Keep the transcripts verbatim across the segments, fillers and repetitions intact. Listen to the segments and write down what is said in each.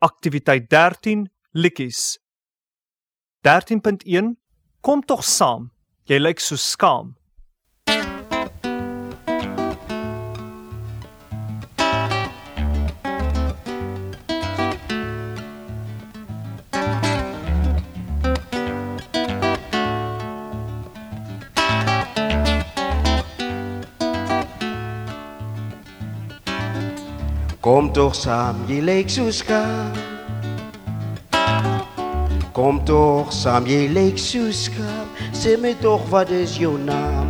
Aktiwiteit dertien, liedjies. dertien punt een, kom tog saam, jy lyk so skaam. Kom toch saam, jy lyk so skaam. Kom toch saam, jy lyk so skaam. Sê my toch, wat is jou naam?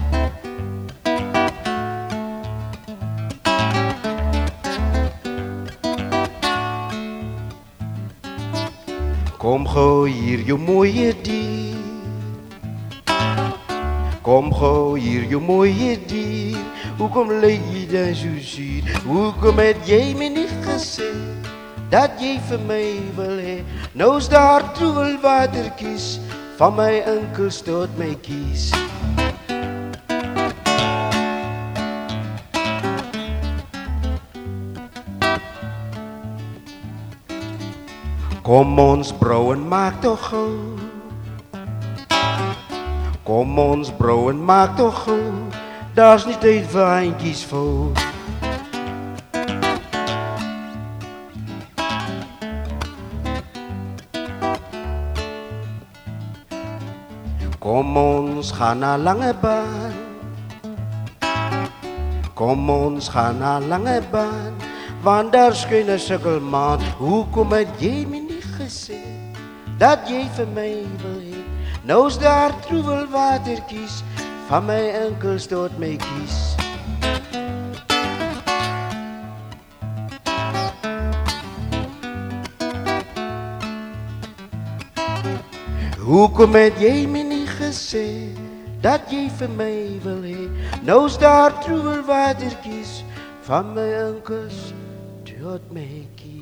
Kom gou hier, jou mooie dier. Kom gou hier, jou mooie dier. Hoekom lyk jy dan so suur? Hoekom het jy my nie gesê dat jy vir my wil hê? Nou is daar troebelwatertjies van my enkels tot my kies. Kom ons brou en maak toch gou. Kom ons brou en maak toch gou. Daar's nie tyd vir eindjies vol. Kom ons gaan na lange baan. Kom ons gaan na lange baan. Want daar skyn 'n sukkelmaan. Hoekom het jy my nie gesê dat jy vir my wil hê? Nou is daar troebelwatertjies van my enkels tot my kies. Hoekom het jy my nie gesê dat jy vir my wil hê? Nou is daar troebelwatertjies van my enkels tot my kies.